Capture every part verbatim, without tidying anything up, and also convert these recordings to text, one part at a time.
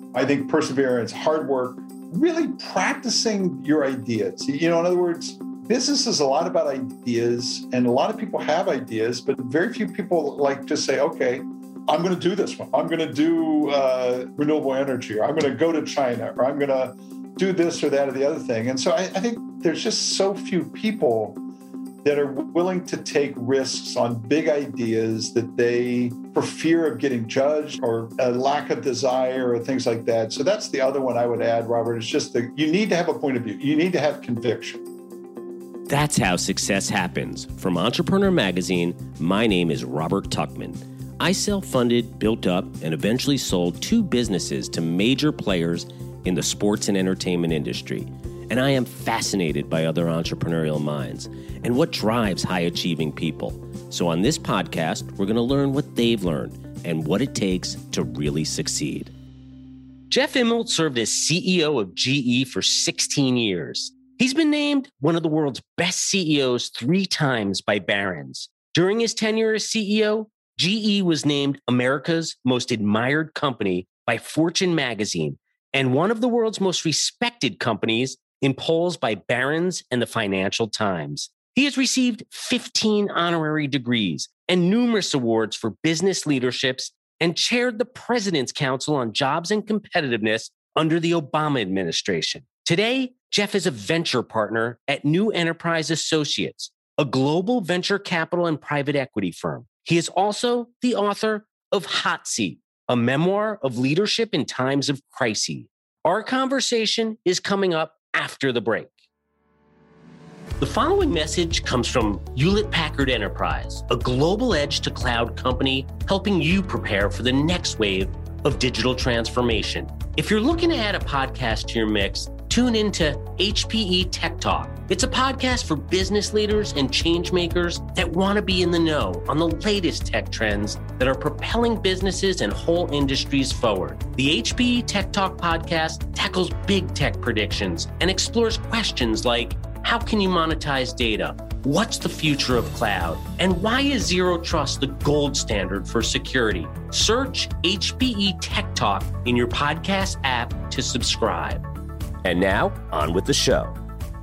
I think perseverance, hard work, really practicing your ideas. You know, in other words, business is a lot about ideas, and a lot of people have ideas, but very few people like to say, okay, I'm going to do this one. I'm going to do uh, renewable energy, or I'm going to go to China, or I'm going to do this or that or the other thing. And so I, I think there's just so few people that are willing to take risks on big ideas that they, for fear of getting judged or a lack of desire or things like that. So that's the other one I would add, Robert. It's just that you need to have a point of view. You need to have conviction. That's how success happens. From Entrepreneur Magazine, my name is Robert Tuchman. I self-funded, built up, and eventually sold two businesses to major players in the sports and entertainment industry. And I am fascinated by other entrepreneurial minds and what drives high-achieving people. So on this podcast, we're going to learn what they've learned and what it takes to really succeed. Jeff Immelt served as C E O of G E for sixteen years. He's been named one of the world's best C E Os three times by Barron's. During his tenure as C E O, G E was named America's most admired company by Fortune magazine and one of the world's most respected companies in polls by Barron's and the Financial Times. He has received fifteen honorary degrees and numerous awards for business leaderships and chaired the President's Council on Jobs and Competitiveness under the Obama administration. Today, Jeff is a venture partner at New Enterprise Associates, a global venture capital and private equity firm. He is also the author of Hot Seat, a memoir of leadership in times of crisis. Our conversation is coming up after the break. The following message comes from Hewlett-Packard Enterprise, a global edge-to-cloud company helping you prepare for the next wave of digital transformation. If you're looking to add a podcast to your mix, tune into H P E Tech Talk. It's a podcast for business leaders and change makers that want to be in the know on the latest tech trends that are propelling businesses and whole industries forward. The H P E Tech Talk podcast tackles big tech predictions and explores questions like, how can you monetize data? What's the future of cloud? And why is Zero Trust the gold standard for security? Search H P E Tech Talk in your podcast app to subscribe. And now, on with the show.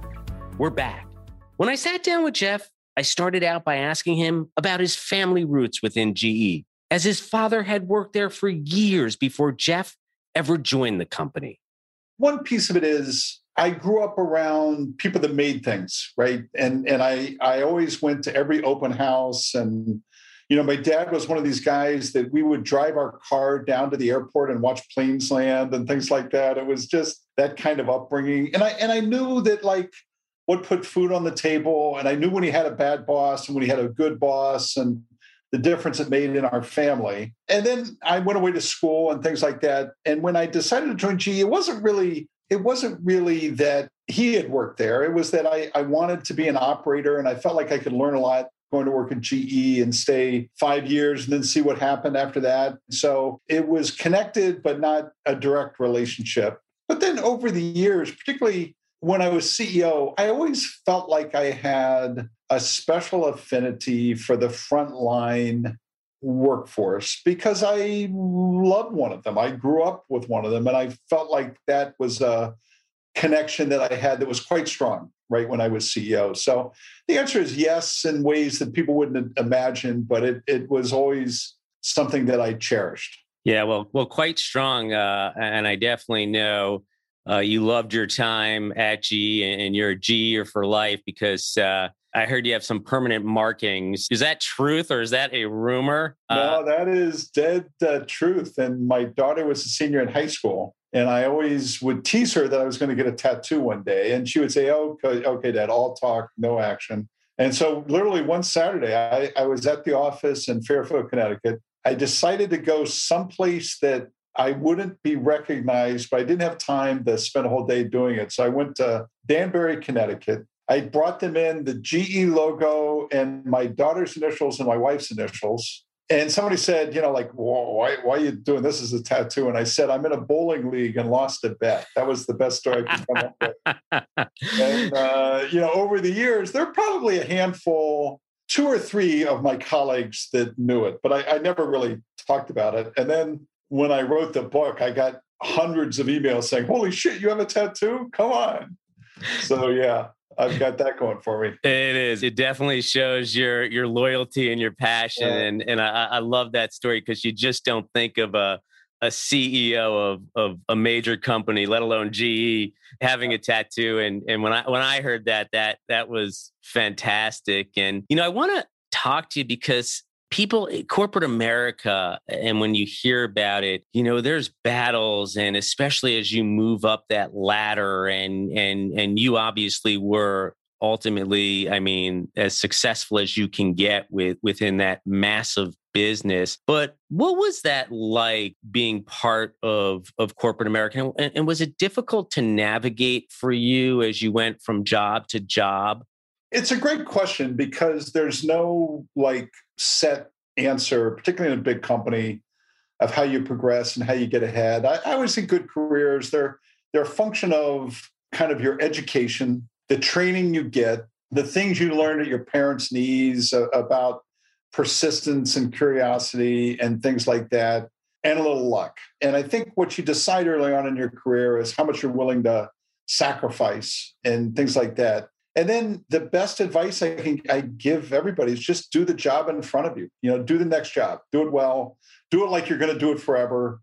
We're back. When I sat down with Jeff, I started out by asking him about his family roots within G E, as his father had worked there for years before Jeff ever joined the company. One piece of it is I grew up around people that made things, right? And and I I always went to every open house. And, you know, my dad was one of these guys that we would drive our car down to the airport and watch planes land and things like that. It was just that kind of upbringing. And I and I knew that, like, what put food on the table. And I knew when he had a bad boss and when he had a good boss and the difference it made in our family. And then I went away to school and things like that. And when I decided to join G E, it wasn't really, it wasn't really that he had worked there. It was that I, I wanted to be an operator, and I felt like I could learn a lot going to work at G E and stay five years and then see what happened after that. So it was connected, but not a direct relationship. But then over the years, particularly when I was C E O, I always felt like I had a special affinity for the frontline workforce because I loved one of them. I grew up with one of them, and I felt like that was a connection that I had that was quite strong right when I was C E O. So the answer is yes, in ways that people wouldn't imagine, but it it was always something that I cherished. Yeah, well, well, quite strong, uh, and I definitely know uh, you loved your time at G E, and you're a G E-er for life because uh, I heard you have some permanent markings. Is that truth or is that a rumor? No, uh, that is dead uh, truth. And my daughter was a senior in high school, and I always would tease her that I was going to get a tattoo one day, and she would say, "Oh, okay, okay, Dad, all talk, no action." And so, literally, one Saturday, I, I was at the office in Fairfield, Connecticut. I decided to go someplace that I wouldn't be recognized, but I didn't have time to spend a whole day doing it. So I went to Danbury, Connecticut. I brought them in the G E logo and my daughter's initials and my wife's initials. And somebody said, you know, like, why, why are you doing this as a tattoo? And I said, I'm in a bowling league and lost a bet. That was the best story I could come up with. And, uh, you know, over the years, there are probably a handful, two or three of my colleagues that knew it, but I, I never really talked about it. And then when I wrote the book, I got hundreds of emails saying, holy shit, you have a tattoo? Come on. So yeah, I've got that going for me. It is. It definitely shows your your loyalty and your passion. Yeah. And and I, I love that story because you just don't think of a a C E O of of a major company, let alone G E, having a tattoo. And and when I when I heard that, that that was fantastic. And you know, I want to talk to you because people, corporate America, and when you hear about it, you know, there's battles, and especially as you move up that ladder, and and and you obviously were ultimately, I mean, as successful as you can get with within that massive business. But what was that like being part of of corporate America, and, and was it difficult to navigate for you as you went from job to job? It's a great question because there's no like set answer, particularly in a big company, of how you progress and how you get ahead. I, I always think good careers, they're, they're a function of kind of your education, the training you get, the things you learn at your parents' knees uh, about persistence and curiosity and things like that, and a little luck. And I think what you decide early on in your career is how much you're willing to sacrifice and things like that. And then the best advice I can I give everybody is just do the job in front of you. You know, do the next job, do it well, do it like you're going to do it forever,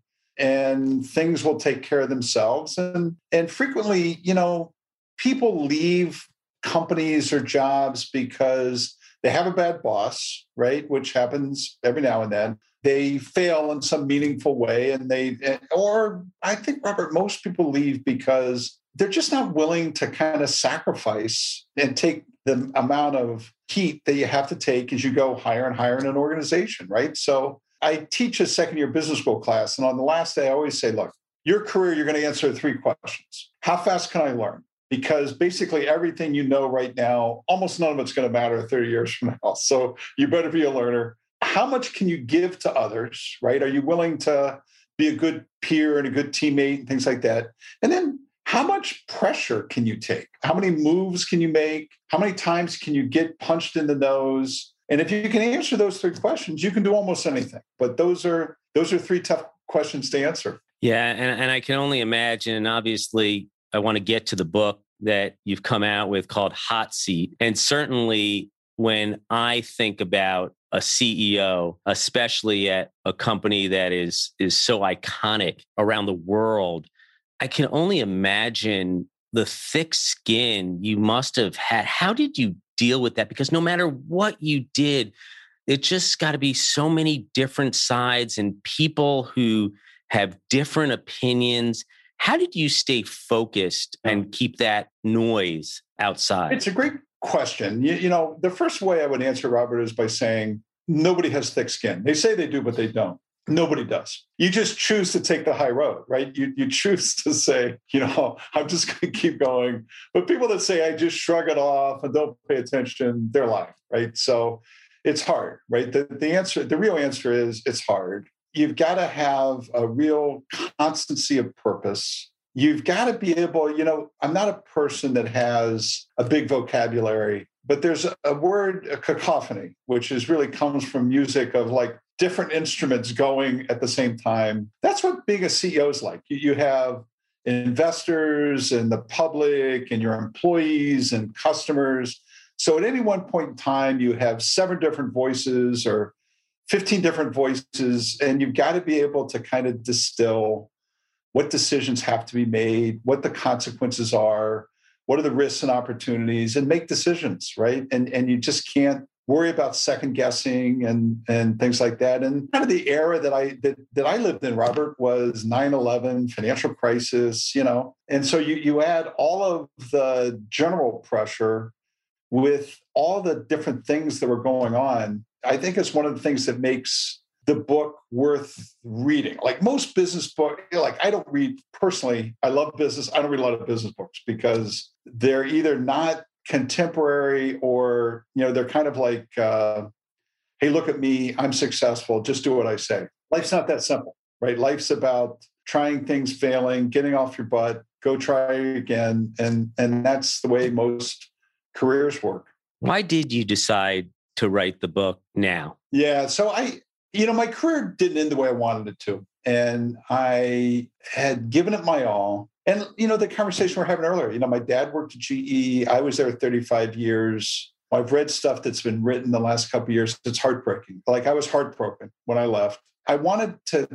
and things will take care of themselves. And and frequently, you know, people leave companies or jobs because they have a bad boss, right? Which happens every now and then. They fail in some meaningful way, and they, or I think, Robert, most people leave because they're just not willing to kind of sacrifice and take the amount of heat that you have to take as you go higher and higher in an organization, right? So I teach a second year business school class. And on the last day, I always say, look, your career, you're going to answer three questions. How fast can I learn? Because basically everything you know right now, almost none of it's going to matter thirty years from now. So you better be a learner. How much can you give to others, right? Are you willing to be a good peer and a good teammate and things like that? And then how much pressure can you take? How many moves can you make? How many times can you get punched in the nose? And if you can answer those three questions, you can do almost anything. But those are those are three tough questions to answer. Yeah, and, and I can only imagine, and obviously I want to get to the book that you've come out with called Hot Seat. And certainly when I think about a C E O, especially at a company that is is so iconic around the world, I can only imagine the thick skin you must have had. How did you deal with that? Because no matter what you did, it just got to be so many different sides and people who have different opinions. How did you stay focused and keep that noise outside? It's a great question. You, you know, the first way I would answer, Robert, is by saying nobody has thick skin. They say they do, but they don't. Nobody does. You just choose to take the high road, right? You you choose to say, you know, I'm just going to keep going. But people that say, I just shrug it off and don't pay attention, they're lying, right? So it's hard, right? The, the answer, the real answer is it's hard. You've got to have a real constancy of purpose. You've got to be able, you know, I'm not a person that has a big vocabulary, but there's a, a word, a cacophony, which is really comes from music of like different instruments going at the same time. That's what being a C E O is like. You, you have investors and the public and your employees and customers. So at any one point in time, you have seven different voices or fifteen different voices, and you've got to be able to kind of distill what decisions have to be made, what the consequences are, what are the risks and opportunities, and make decisions, right? And, and you just can't worry about second guessing and, and things like that. And kind of the era that I that, that I lived in, Robert, was nine eleven, financial crisis, you know. And so you you add all of the general pressure with all the different things that were going on. I think it's one of the things that makes the book worth reading. Like most business books, like I don't read personally, I love business. I don't read a lot of business books because they're either not contemporary or, you know, they're kind of like, uh, hey, look at me, I'm successful, just do what I say. Life's not that simple, right? Life's about trying things, failing, getting off your butt, go try again. And, and that's the way most careers work. Why did you decide to write the book now? Yeah, so I, you know, my career didn't end the way I wanted it to. and I had given it my all. And, you know, the conversation we we're having earlier, you know, my dad worked at G E. I was there thirty-five years. I've read stuff that's been written the last couple of years. It's heartbreaking. Like I was heartbroken when I left. I wanted to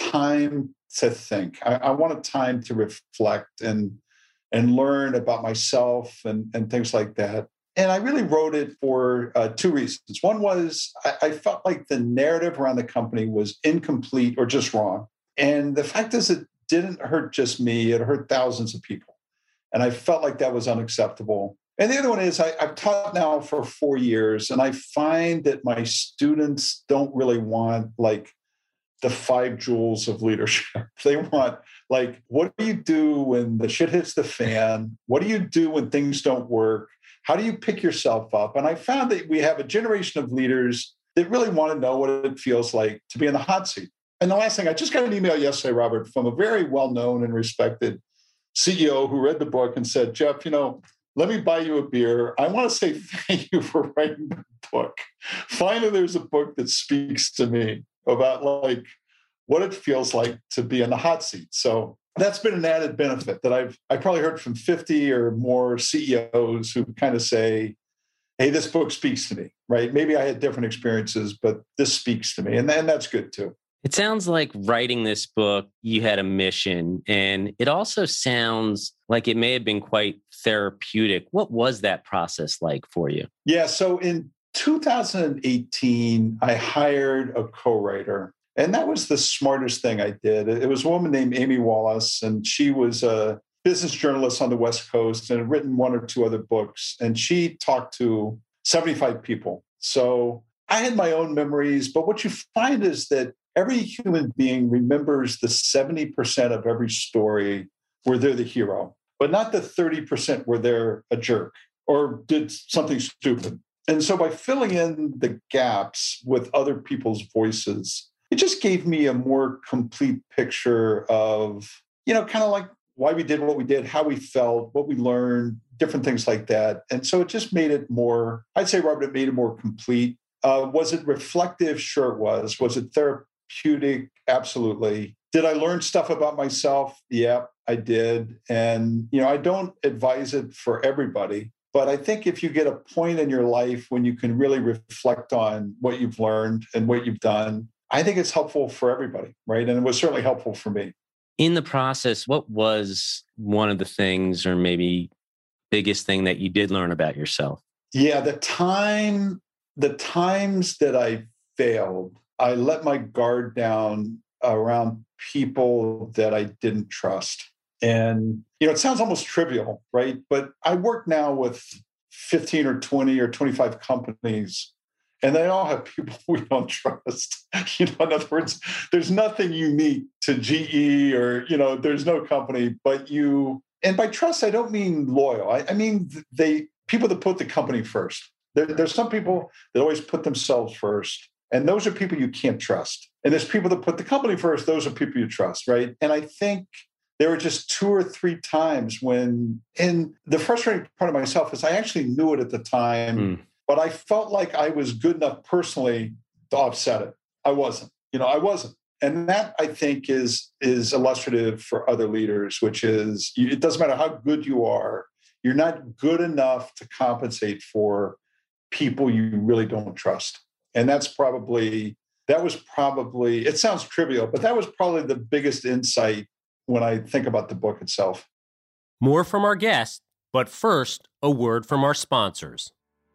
time to think. I, I wanted time to reflect and and learn about myself and, and things like that. And I really wrote it for uh, two reasons. One was I, I felt like the narrative around the company was incomplete or just wrong. And the fact is it didn't hurt just me. It hurt thousands of people. And I felt like that was unacceptable. And the other one is I, I've taught now for four years, and I find that my students don't really want like the five jewels of leadership. They want like, what do you do when the shit hits the fan? What do you do when things don't work? How do you pick yourself up? And I found that we have a generation of leaders that really want to know what it feels like to be in the hot seat. And the last thing, I just got an email yesterday, Robert, from a very well-known and respected C E O who read the book and said, Jeff, you know, let me buy you a beer. I want to say thank you for writing the book. Finally, there's a book that speaks to me about like what it feels like to be in the hot seat. So that's been an added benefit that I've I probably heard from fifty or more C E Os who kind of say, hey, this book speaks to me, right? Maybe I had different experiences, but this speaks to me. And, and that's good too. It sounds like writing this book, you had a mission, and it also sounds like it may have been quite therapeutic. What was that process like for you? Yeah. So in two thousand eighteen, I hired a co-writer, and that was the smartest thing I did. It was a woman named Amy Wallace, and she was a business journalist on the West Coast and had written one or two other books, and she talked to seventy-five people. So I had my own memories, but what you find is that every human being remembers the seventy percent of every story where they're the hero, but not the thirty percent where they're a jerk or did something stupid. And so by filling in the gaps with other people's voices, it just gave me a more complete picture of, you know, kind of like why we did what we did, how we felt, what we learned, different things like that. And so it just made it more, I'd say, Robert, it made it more complete. Uh, was it reflective? Sure it was. Was it therapeutic? Absolutely. Did I learn stuff about myself? Yeah, I did. And, you know, I don't advise it for everybody, but I think if you get a point in your life when you can really reflect on what you've learned and what you've done, I think it's helpful for everybody, right? And it was certainly helpful for me. In the process, what was one of the things or maybe biggest thing that you did learn about yourself? Yeah, the time, the times that I failed, I let my guard down around people that I didn't trust. And, you know, it sounds almost trivial, right? But I work now with fifteen or twenty or twenty-five companies, and they all have people we don't trust. You know, in other words, there's nothing unique to G E or, you know, there's no company, but you, and by trust, I don't mean loyal. I, I mean, they, people that put the company first. There, there's some people that always put themselves first. And those are people you can't trust. And there's people that put the company first. Those are people you trust, right? And I think there were just two or three times when, and the frustrating part of myself is I actually knew it at the time, mm. but I felt like I was good enough personally to offset it. I wasn't, you know, I wasn't. And that I think is, is illustrative for other leaders, which is it doesn't matter how good you are, you're not good enough to compensate for people you really don't trust. And that's probably, that was probably, it sounds trivial, but that was probably the biggest insight when I think about the book itself. More from our guest, but first, a word from our sponsors.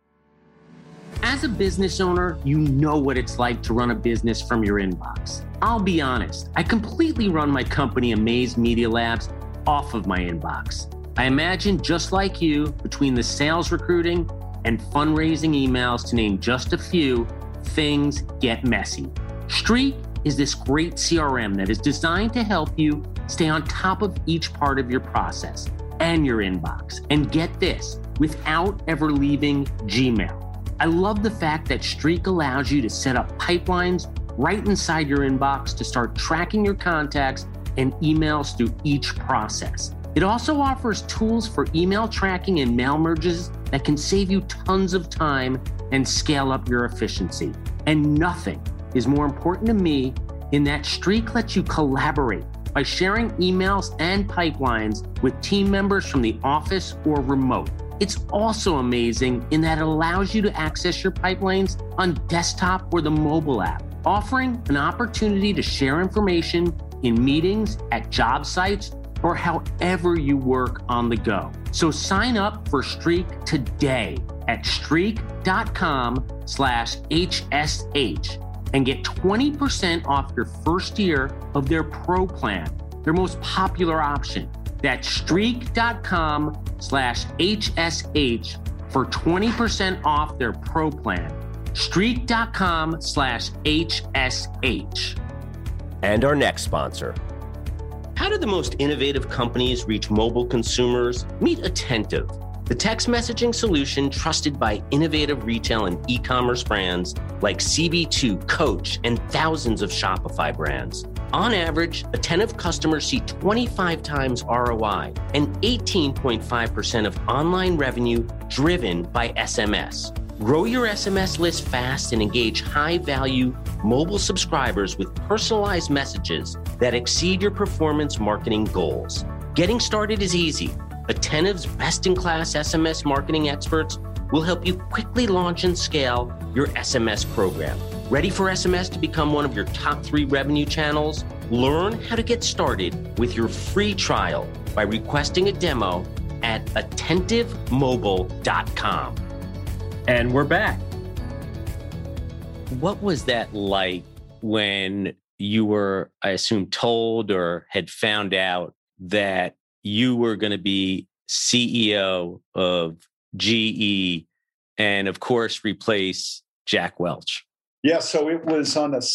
As a business owner, you know what it's like to run a business from your inbox. I'll be honest, I completely run my company, Amaze Media Labs, off of my inbox. I imagine, just like you, between the sales recruiting and fundraising emails, to name just a few, things get messy. Streak is this great C R M that is designed to help you stay on top of each part of your process and your inbox. And get this, without ever leaving Gmail. I love the fact that Streak allows you to set up pipelines right inside your inbox to start tracking your contacts and emails through each process. It also offers tools for email tracking and mail merges that can save you tons of time and scale up your efficiency. And nothing is more important to me in that Streak lets you collaborate by sharing emails and pipelines with team members from the office or remote. It's also amazing in that it allows you to access your pipelines on desktop or the mobile app, offering an opportunity to share information in meetings, at job sites, or however you work on the go. So sign up for Streak today at streak.com slash HSH and get twenty percent off your first year of their Pro plan, their most popular option. That's streak.com slash HSH for twenty percent off their Pro plan. Streak.com slash HSH. And our next sponsor. How do the most innovative companies reach mobile consumers? Meet Attentive, the text messaging solution trusted by innovative retail and e-commerce brands like C B two, Coach, and thousands of Shopify brands. On average, Attentive customers see twenty-five times R O I and eighteen point five percent of online revenue driven by S M S. Grow your S M S list fast and engage high-value mobile subscribers with personalized messages that exceed your performance marketing goals. Getting started is easy. Attentive's best-in-class S M S marketing experts will help you quickly launch and scale your S M S program. Ready for S M S to become one of your top three revenue channels? Learn how to get started with your free trial by requesting a demo at attentive mobile dot com. And we're back. What was that like when you were, I assume, told or had found out that you were going to be C E O of G E and, of course, replace Jack Welch? Yeah, so it was on a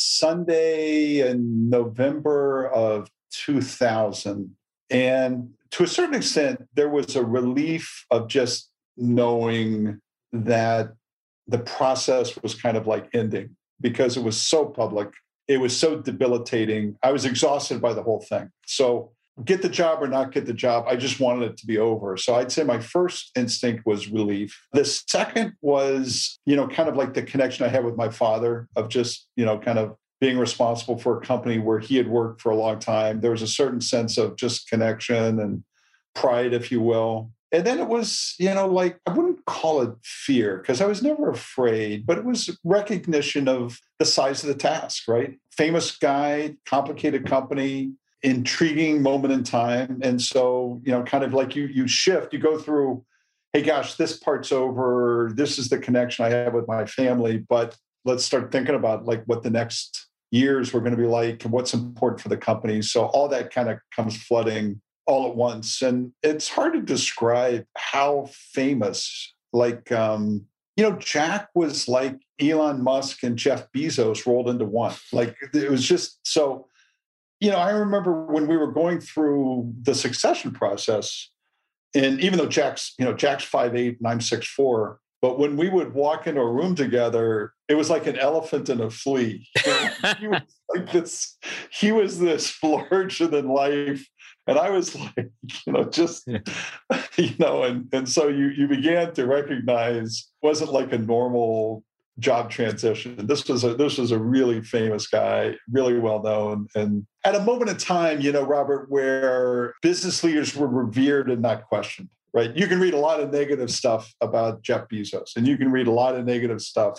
Sunday in November of two thousand. And to a certain extent, there was a relief of just knowing that the process was kind of like ending because it was so public. It was so debilitating. I was exhausted by the whole thing. So get the job or not get the job, I just wanted it to be over. So I'd say my first instinct was relief. The second was, you know, kind of like the connection I had with my father of just, you know, kind of being responsible for a company where he had worked for a long time. There was a certain sense of just connection and pride, if you will. And then it was, you know, like, I wouldn't call it fear because I was never afraid, but it was recognition of the size of the task, right? Famous guy, complicated company, intriguing moment in time. And so, you know, kind of like you, you shift, you go through, hey, gosh, this part's over. This is the connection I have with my family, but let's start thinking about like what the next years were going to be like and what's important for the company. So all that kind of comes flooding all at once. And it's hard to describe how famous, like, um, you know, Jack was like Elon Musk and Jeff Bezos rolled into one. Like, it was just so, you know, I remember when we were going through the succession process, and even though Jack's, you know, Jack's five eight and I'm six four, but when we would walk into a room together, it was like an elephant and a flea. He was like this, he was this larger than life. And I was like, you know, just, you know, and, and so you you began to recognize it wasn't like a normal job transition. This was a this was a really famous guy, really well known. And at a moment in time, you know, Robert, where business leaders were revered and not questioned, right? You can read a lot of negative stuff about Jeff Bezos, and you can read a lot of negative stuff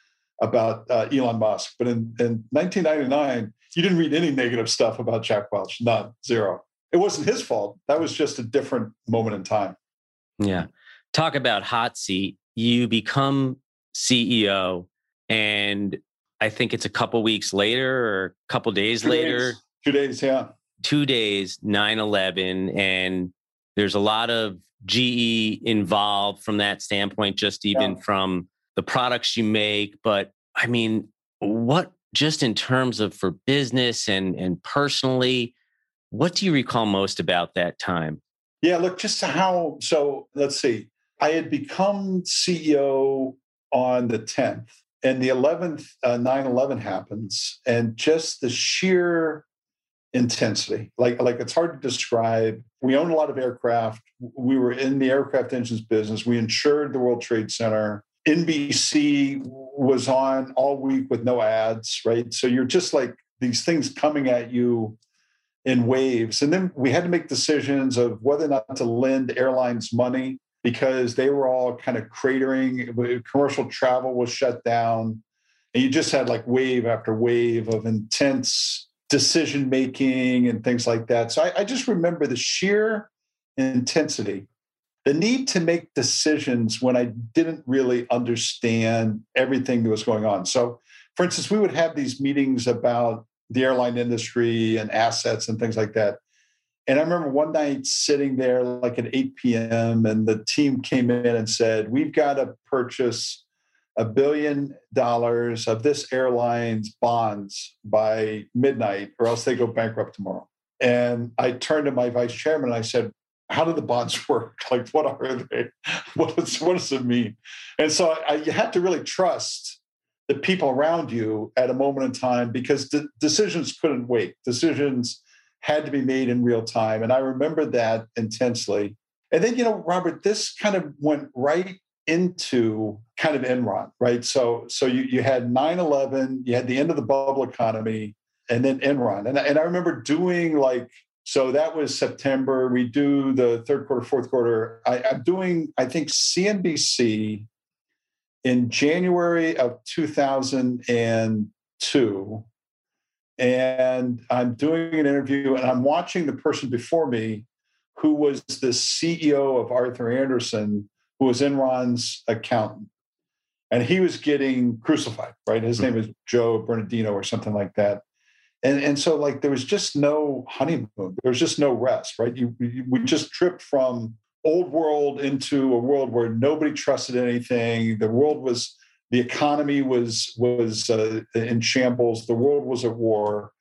about uh, Elon Musk. But in, in nineteen ninety-nine, you didn't read any negative stuff about Jack Welch, none, zero. It wasn't his fault. That was just a different moment in time. Yeah. Talk about hot seat. You become C E O, and I think it's a couple weeks later or a couple days two later. Days. Two days, yeah. Two days, nine eleven. And there's a lot of G E involved from that standpoint, just even yeah. from the products you make. But I mean, what just in terms of for business and, and personally, what do you recall most about that time? Yeah, look, just how, so let's see. I had become C E O on the tenth, and the eleventh, uh, nine eleven happens, and just the sheer intensity, like, like it's hard to describe. We own a lot of aircraft. We were in the aircraft engines business. We insured the World Trade Center. N B C was on all week with no ads, right? So you're just like these things coming at you in waves. And then we had to make decisions of whether or not to lend airlines money because they were all kind of cratering. Commercial travel was shut down. And you just had like wave after wave of intense decision-making and things like that. So I, I just remember the sheer intensity, the need to make decisions when I didn't really understand everything that was going on. So, for instance, we would have these meetings about the airline industry and assets and things like that. And I remember one night sitting there like at eight p.m. and the team came in and said, we've got to purchase a billion dollars of this airline's bonds by midnight or else they go bankrupt tomorrow. And I turned to my vice chairman and I said, how do the bonds work? Like, what are they? What, is, what does it mean? And so I, you had to really trust the people around you at a moment in time because the decisions couldn't wait. Decisions had to be made in real time. And I remember that intensely. And then, you know, Robert, this kind of went right into kind of Enron, right? So, so you, you had nine eleven, you had the end of the bubble economy, and then Enron. And, and I remember doing like, so that was September. We do the third quarter, fourth quarter. I, I'm doing, I think, C N B C in January of two thousand two. And I'm doing an interview and I'm watching the person before me who was the C E O of Arthur Andersen, who was Enron's accountant. And he was getting crucified, right? His name is Joe Bernardino or something like that. And, and so like there was just no honeymoon. There was just no rest, right? You, you, we just tripped from old world into a world where nobody trusted anything. The world was, the economy was, was uh, in shambles. The world was at war.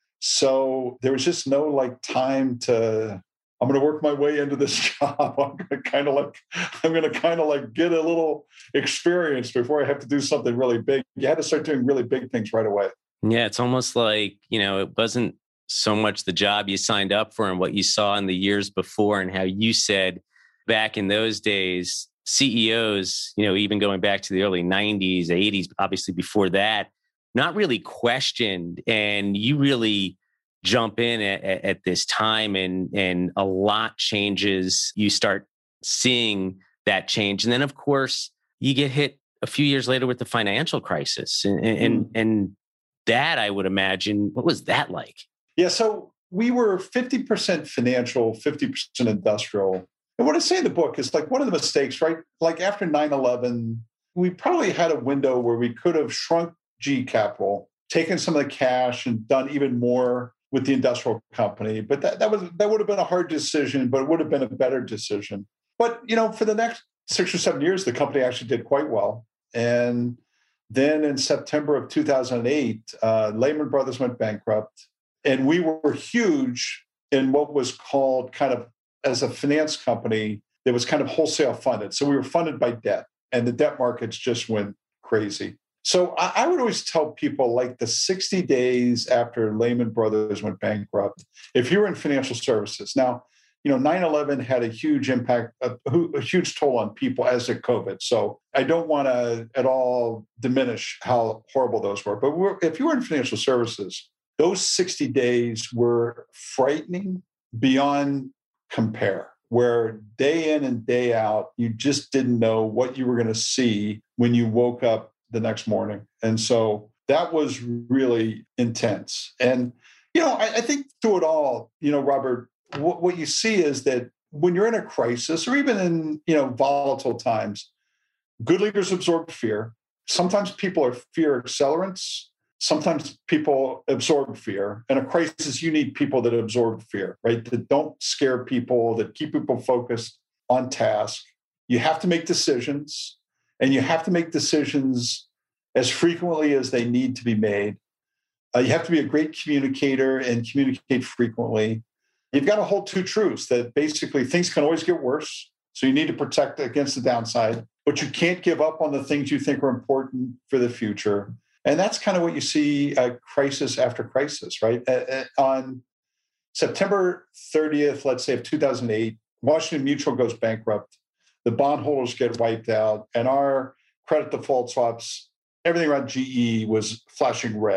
So there was just no like time to, I'm going to work my way into this job. I'm going to kind of like, I'm going to kind of like get a little experience before I have to do something really big. You had to start doing really big things right away. Yeah, it's almost like, you know, it wasn't so much the job you signed up for and what you saw in the years before and how you said back in those days, C E Os, you know, even going back to the early nineties, eighties, obviously before that, not really questioned. And you really jump in at, at this time and, and a lot changes. You start seeing that change. And then, of course, you get hit a few years later with the financial crisis. And, and, mm. and that, I would imagine, what was that like? Yeah, so we were fifty percent financial, fifty percent industrial. And what I say in the book is like one of the mistakes, right? Like after nine eleven, we probably had a window where we could have shrunk G Capital, taken some of the cash and done even more with the industrial company. But that, that was that would have been a hard decision, but it would have been a better decision. But, you know, for the next six or seven years, the company actually did quite well. And then in September of two thousand eight, uh, Lehman Brothers went bankrupt. And we were huge in what was called kind of, as a finance company, that was kind of wholesale funded. So we were funded by debt, and the debt markets just went crazy. So I, I would always tell people, like the sixty days after Lehman Brothers went bankrupt, if you were in financial services. Now, you know, nine eleven had a huge impact, a, a huge toll on people, as did COVID. So I don't want to at all diminish how horrible those were. But we're, if you were in financial services, those sixty days were frightening beyond compare, where day in and day out, you just didn't know what you were going to see when you woke up the next morning. And so that was really intense. And, you know, I, I think through it all, you know, Robert, what, what you see is that when you're in a crisis or even in, you know, volatile times, good leaders absorb fear. Sometimes people are fear accelerants. Sometimes people absorb fear. In a crisis, you need people that absorb fear, right? That don't scare people, that keep people focused on task. You have to make decisions, and you have to make decisions as frequently as they need to be made. Uh, you have to be a great communicator and communicate frequently. You've got to hold two truths, that basically things can always get worse. So you need to protect against the downside, but you can't give up on the things you think are important for the future. And that's kind of what you see uh, crisis after crisis, right? Uh, on September thirtieth, let's say, of two thousand eight, Washington Mutual goes bankrupt. The bondholders get wiped out, and our credit default swaps, everything around G E was flashing red.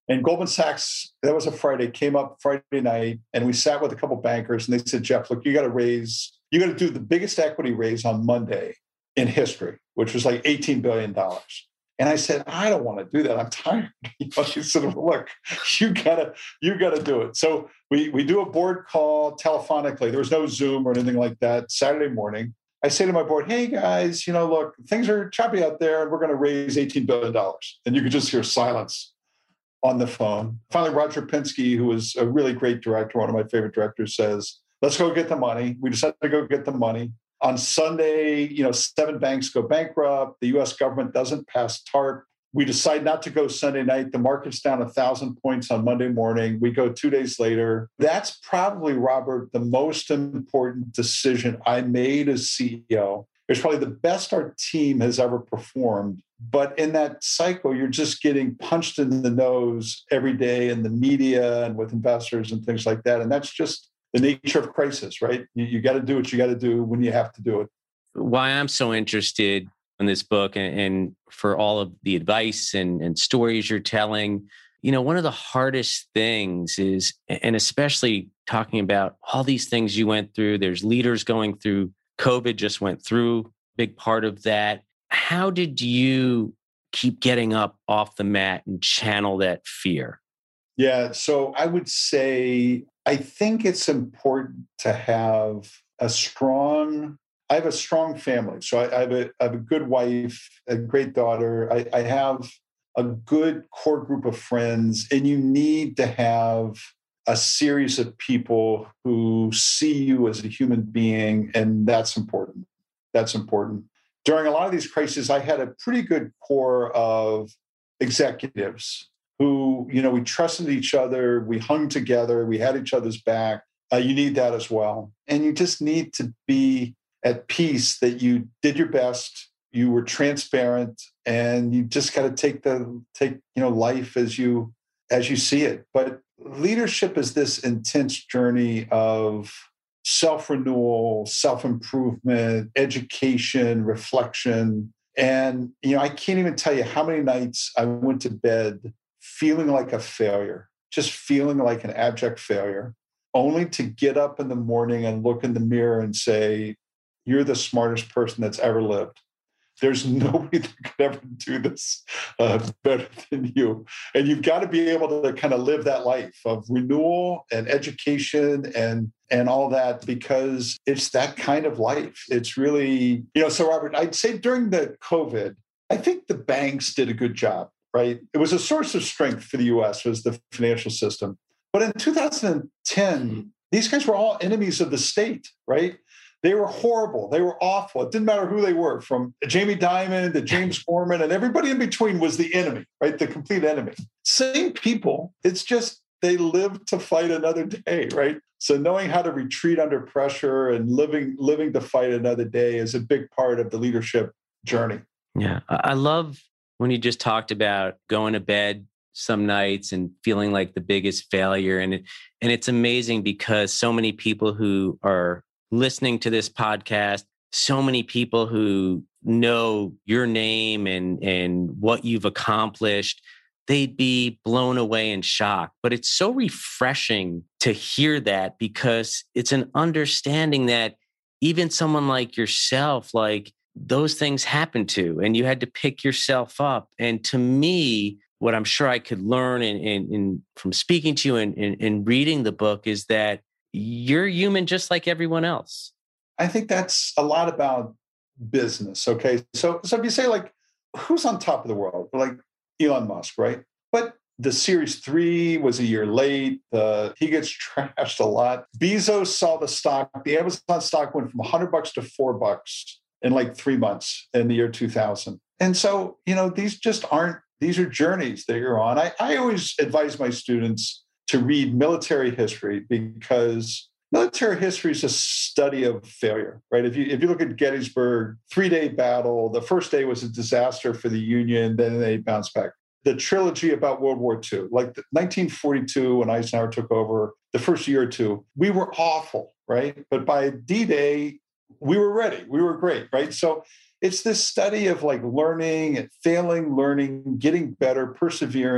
And Goldman Sachs, that was a Friday, came up Friday night, and we sat with a couple bankers, and they said, Jeff, look, you got to raise, you got to do the biggest equity raise on Monday in history, which was like eighteen billion dollars. And I said, I don't want to do that. I'm tired. You know, she said, well, look, you gotta, you gotta do it. So we we do a board call telephonically. There was no Zoom or anything like that. Saturday morning, I say to my board, hey guys, you know, look, things are choppy out there, and we're going to raise eighteen billion dollars. And you could just hear silence on the phone. Finally, Roger Pinsky, who was a really great director, one of my favorite directors, says, let's go get the money. We decided to go get the money. On Sunday, you know, seven banks go bankrupt. The U S government doesn't pass TARP. We decide not to go Sunday night. The market's down a thousand points on Monday morning. We go two days later. That's probably, Robert, the most important decision I made as C E O. It's probably the best our team has ever performed. But in that cycle, you're just getting punched in the nose every day in the media and with investors and things like that. And that's just the nature of crisis, right? You, you got to do what you got to do when you have to do it. Why I'm so interested in this book and, and for all of the advice and, and stories you're telling, you know, one of the hardest things is, and especially talking about all these things you went through, there's leaders going through, COVID just went through, big part of that. How did you keep getting up off the mat and channel that fear? Yeah, so I would say, I think it's important to have a strong, I have a strong family. So I, I, have, a, I have a good wife, a great daughter. I, I have a good core group of friends, and you need to have a series of people who see you as a human being, and that's important. That's important. During a lot of these crises, I had a pretty good core of executives who, you know, we trusted each other, we hung together, we had each other's back. Uh, you need that as well. And you just need to be at peace that you did your best, you were transparent, and you just got to take the, take, you know, life as you, as you see it. But leadership is this intense journey of self-renewal, self-improvement, education, reflection. And, you know, I can't even tell you how many nights I went to bed feeling like a failure, just feeling like an abject failure, only to get up in the morning and look in the mirror and say, you're the smartest person that's ever lived. There's nobody that could ever do this uh, better than you. And you've got to be able to kind of live that life of renewal and education and, and all that, because it's that kind of life. It's really, you know, so Robert, I'd say during the COVID, I think the banks did a good job, right? It was a source of strength for the U S was the financial system. But in two thousand ten, these guys were all enemies of the state, right? They were horrible. They were awful. It didn't matter who they were, from Jamie Dimon to James Foreman, and everybody in between was the enemy, right? The complete enemy. Same people. It's just they lived to fight another day, right? So knowing how to retreat under pressure and living living to fight another day is a big part of the leadership journey. Yeah. I love when you just talked about going to bed some nights and feeling like the biggest failure. And it, and it's amazing because so many people who are listening to this podcast, so many people who know your name and, and what you've accomplished, they'd be blown away and shocked. But it's so refreshing to hear that, because it's an understanding that even someone like yourself, like those things happen to, and you had to pick yourself up. And to me, what I'm sure I could learn in, in, in from speaking to you and, and, and reading the book is that you're human just like everyone else. I think that's a lot about business. Okay. So, so if you say, like, who's on top of the world? Like Elon Musk, right? But the Series three was a year late. Uh, he gets trashed a lot. Bezos saw the stock. The Amazon stock went from one hundred bucks to four bucks in like three months in the year two thousand. And so, you know, these just aren't, these are journeys that you're on. I, I always advise my students to read military history, because military history is a study of failure, right? If you if you look at Gettysburg, three-day battle, the first day was a disaster for the Union, then they bounced back. The trilogy about World War Two, like the nineteen forty-two when Eisenhower took over, the first year or two, we were awful, right? But by D-Day, we were ready. We were great, right? So it's this study of like learning and failing, learning, getting better, persevering.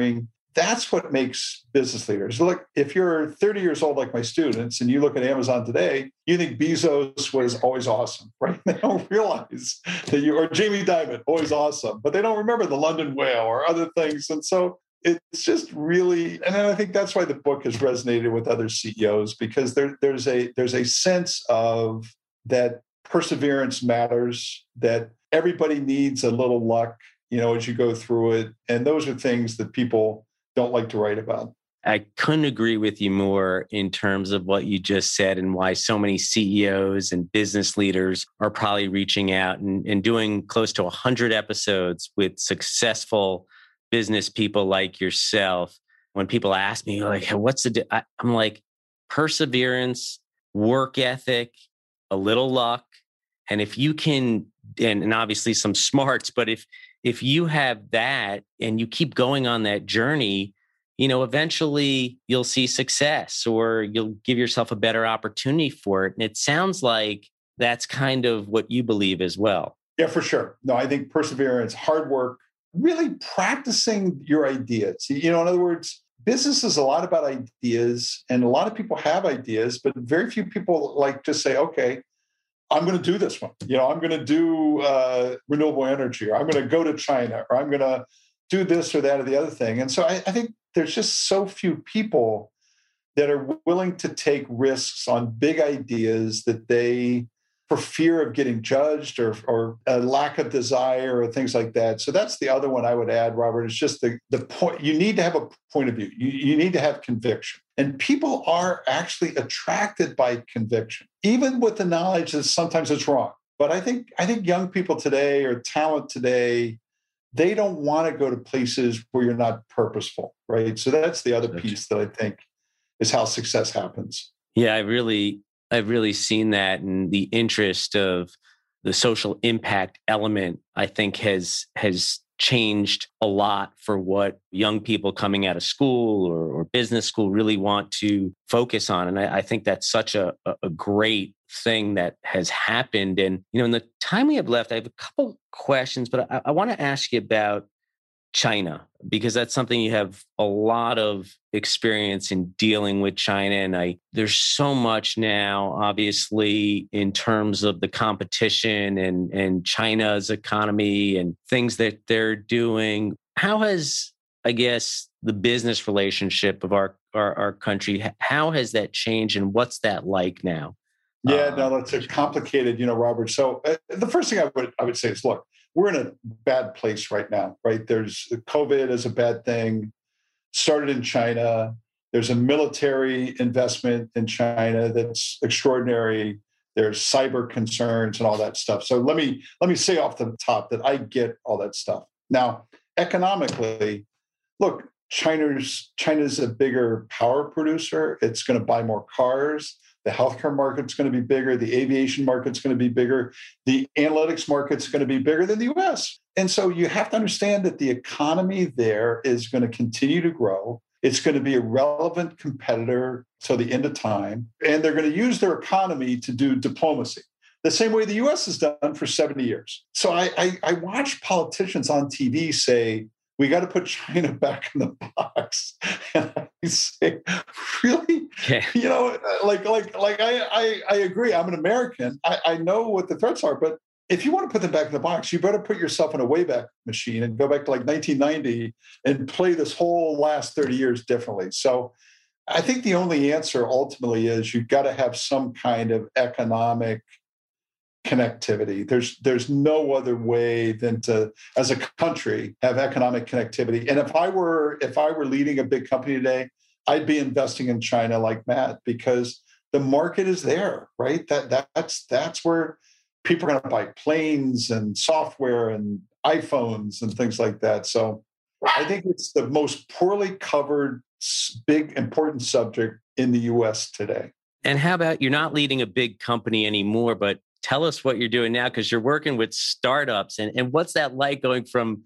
that's what makes business leaders. Look, if you're thirty years old like my students and you look at Amazon today, you think Bezos was always awesome, right? They don't realize that you, or Jamie Dimon, always awesome, but they don't remember the London Whale or other things. And so it's just really, and I think that's why the book has resonated with other C E Os, because there, there's a there's a sense of that perseverance matters, that everybody needs a little luck, you know, as you go through it. And those are things that people don't like to write about. I couldn't agree with you more in terms of what you just said and why so many C E Os and business leaders are probably reaching out and, and doing close to one hundred episodes with successful business people like yourself. When people ask me, like, hey, what's the, di-? I, I'm like, perseverance, work ethic, a little luck. And if you can, and, and obviously some smarts, but if if you have that and you keep going on that journey, you know, eventually you'll see success or you'll give yourself a better opportunity for it. And it sounds like that's kind of what you believe as well. Yeah, for sure. No, I think perseverance, hard work, really practicing your ideas. You know, in other words, business is a lot about ideas, and a lot of people have ideas, but very few people like to say, okay, I'm going to do this one. You know, I'm going to do uh, renewable energy, or I'm going to go to China, or I'm going to do this or that or the other thing. And so I, I think there's just so few people that are willing to take risks on big ideas that they, for fear of getting judged or, or a lack of desire or things like that. So that's the other one I would add, Robert. It's just the, the point. You need to have a point of view. You, you need to have conviction. And people are actually attracted by conviction, even with the knowledge that sometimes it's wrong. But I think I think young people today, or talent today, they don't want to go to places where you're not purposeful, right? So that's the other piece that I think is how success happens. Yeah, I really... I've really seen that, and the interest of the social impact element, I think, has has changed a lot for what young people coming out of school or, or business school really want to focus on. And I, I think that's such a, a great thing that has happened. And, you know, in the time we have left, I have a couple questions, but I, I want to ask you about China, because that's something you have a lot of experience in dealing with China. And I, there's so much now, obviously, in terms of the competition and, and China's economy and things that they're doing. How has, I guess, the business relationship of our, our, our country, how has that changed, and what's that like now? Yeah, uh, no, that's a complicated, you know, Robert. So uh, the first thing I would I would say is, look, we're in a bad place right now, right? There's COVID is a bad thing, started in China. There's a military investment in China that's extraordinary. There's cyber concerns and all that stuff. So let me let me say off the top that I get all that stuff. Now, economically, look, China's China's a bigger power producer. It's going to buy more cars. The healthcare market's going to be bigger. The aviation market's going to be bigger. The analytics market's going to be bigger than the U S. And so you have to understand that the economy there is going to continue to grow. It's going to be a relevant competitor till the end of time. And they're going to use their economy to do diplomacy, the same way the U S has done for seventy years. So I, I, I watch politicians on T V say, we got to put China back in the box. And I say, really? Yeah. You know, like, like, like I, I, I agree. I'm an American. I, I know what the threats are, but if you want to put them back in the box, you better put yourself in a Wayback Machine and go back to like nineteen ninety and play this whole last thirty years differently. So I think the only answer ultimately is you've got to have some kind of economic connectivity. There's there's no other way than to, as a country, have economic connectivity. And if I were if I were leading a big company today, I'd be investing in China like Matt, because the market is there, right? That that's that's where people are going to buy planes and software and iPhones and things like that. So I think it's the most poorly covered, big, important subject in the U S today. And how about, you're not leading a big company anymore, but tell us what you're doing now, because you're working with startups. And, and what's that like, going from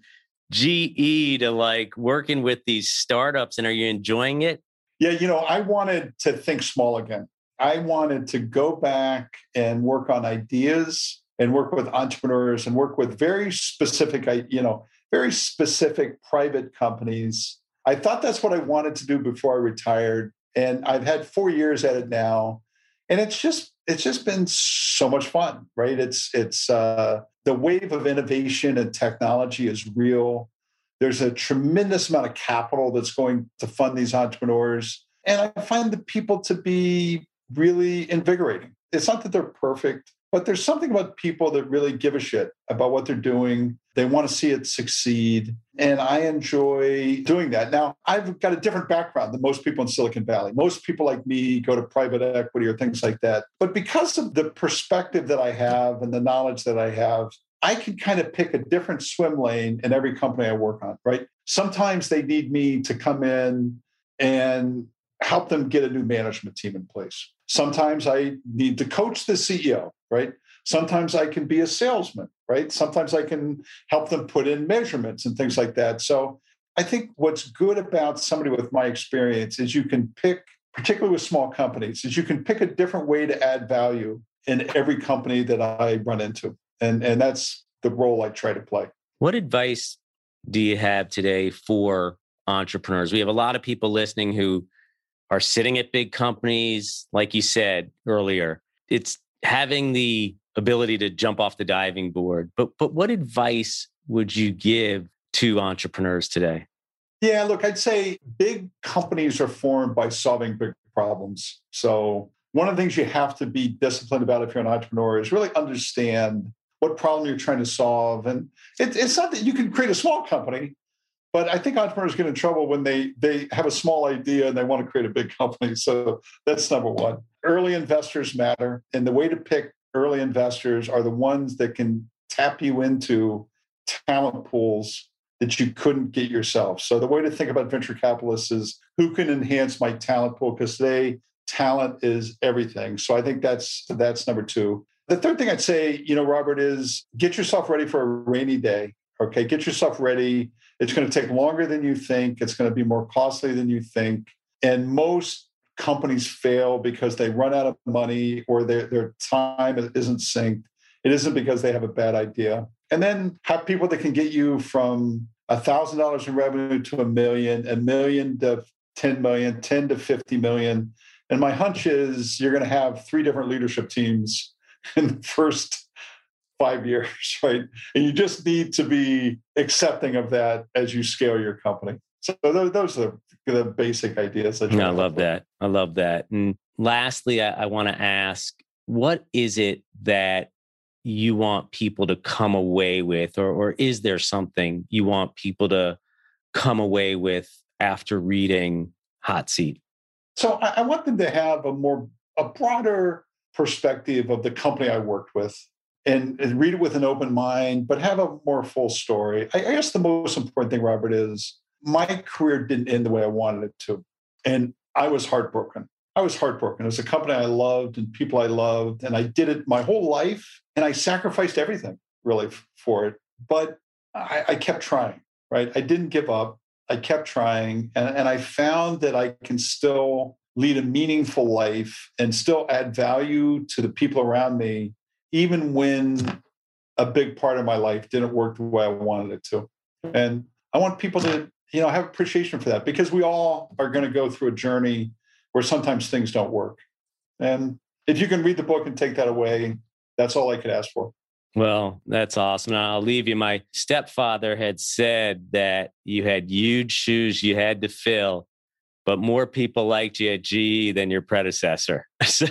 G E to like working with these startups? And are you enjoying it? Yeah, you know, I wanted to think small again. I wanted to go back and work on ideas and work with entrepreneurs and work with very specific, you know, very specific private companies I thought that's what I wanted to do before I retired. And I've had four years at it now. And it's just, it's just been so much fun, right? It's, it's uh, the wave of innovation and technology is real. There's a tremendous amount of capital that's going to fund these entrepreneurs. And I find the people to be really invigorating. It's not that they're perfect, but there's something about people that really give a shit about what they're doing. They want to see it succeed. And I enjoy doing that. Now, I've got a different background than most people in Silicon Valley. Most people like me go to private equity or things like that. But because of the perspective that I have and the knowledge that I have, I can kind of pick a different swim lane in every company I work on, right? Sometimes they need me to come in and help them get a new management team in place. Sometimes I need to coach the C E O, right? Sometimes I can be a salesman, right? Sometimes I can help them put in measurements and things like that. So I think what's good about somebody with my experience is you can pick, particularly with small companies, is you can pick a different way to add value in every company that I run into. And, and that's the role I try to play. What advice do you have today for entrepreneurs? We have a lot of people listening who are sitting at big companies, like you said earlier. It's having the ability to jump off the diving board. But but what advice would you give to entrepreneurs today? Yeah, look, I'd say big companies are formed by solving big problems. So one of the things you have to be disciplined about if you're an entrepreneur is really understand what problem you're trying to solve. And it, it's not that you can create a small company, but I think entrepreneurs get in trouble when they they have a small idea and they want to create a big company. So that's number one. Early investors matter. And the way to pick early investors are the ones that can tap you into talent pools that you couldn't get yourself. So the way to think about venture capitalists is who can enhance my talent pool? Because today, talent is everything. So I think that's that's number two. The third thing I'd say, you know, Robert, is get yourself ready for a rainy day. Okay, get yourself ready. It's going to take longer than you think. It's going to be more costly than you think. And most companies fail because they run out of money or their, their time isn't synced. It isn't because they have a bad idea. And then have people that can get you from one thousand dollars in revenue to a million, a million to ten million, ten to fifty million. And my hunch is you're going to have three different leadership teams in the first five years, right? And you just need to be accepting of that as you scale your company. So those are the basic ideas. That I love that. I love that. And lastly, I, I want to ask, what is it that you want people to come away with, or, or is there something you want people to come away with after reading Hot Seat? So I, I want them to have a more, a broader perspective of the company I worked with. And, and read it with an open mind, but have a more full story. I, I guess the most important thing, Robert, is my career didn't end the way I wanted it to. And I was heartbroken. I was heartbroken. It was a company I loved and people I loved. And I did it my whole life. And I sacrificed everything, really, for it. But I, I kept trying, right? I didn't give up. I kept trying. And, and I found that I can still lead a meaningful life and still add value to the people around me, even when a big part of my life didn't work the way I wanted it to. And I want people to, you know, have appreciation for that, because we all are going to go through a journey where sometimes things don't work. And if you can read the book and take that away, that's all I could ask for. Well, that's awesome. I'll leave you. My stepfather had said that you had huge shoes you had to fill, but more people liked you at G E than your predecessor. So,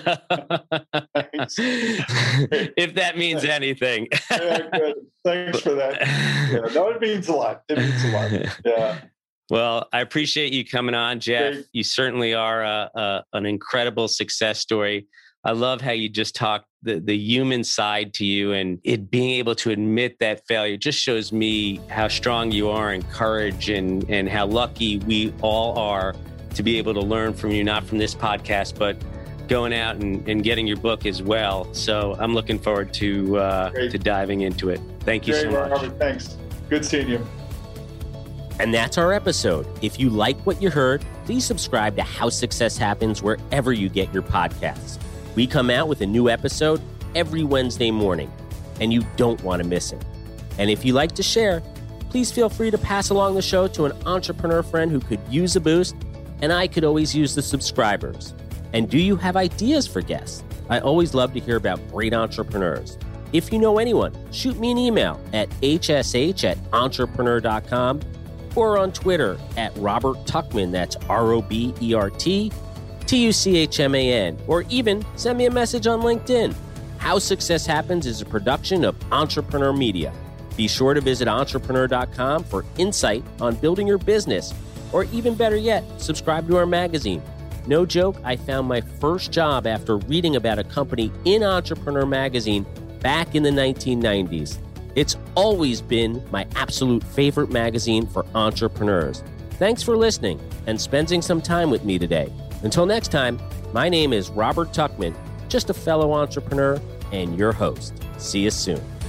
if that means anything. Yeah, good. Thanks for that. Yeah, no, it means a lot. It means a lot. Yeah. Well, I appreciate you coming on, Jeff. Great. You certainly are a, a, an incredible success story. I love how you just talked the, the human side to you, and it being able to admit that failure just shows me how strong you are and courage, and, and how lucky we all are to be able to learn from you, not from this podcast, but going out and, and getting your book as well. So I'm looking forward to uh, to diving into it. Thank you Great, so much. Robert, thanks. Good seeing you. And that's our episode. If you like what you heard, please subscribe to How Success Happens wherever you get your podcasts. We come out with a new episode every Wednesday morning, and you don't want to miss it. And if you like to share, please feel free to pass along the show to an entrepreneur friend who could use a boost, and I could always use the subscribers. And do you have ideas for guests? I always love to hear about great entrepreneurs. If you know anyone, shoot me an email at h s h at entrepreneur dot com or on Twitter at Robert Tuchman, that's R O B E R T T U C H M A N, or even send me a message on LinkedIn. How Success Happens is a production of Entrepreneur Media. Be sure to visit entrepreneur dot com for insight on building your business, or even better yet, subscribe to our magazine. No joke, I found my first job after reading about a company in Entrepreneur Magazine back in the nineteen nineties. It's always been my absolute favorite magazine for entrepreneurs. Thanks for listening and spending some time with me today. Until next time, my name is Robert Tuchman, just a fellow entrepreneur and your host. See you soon.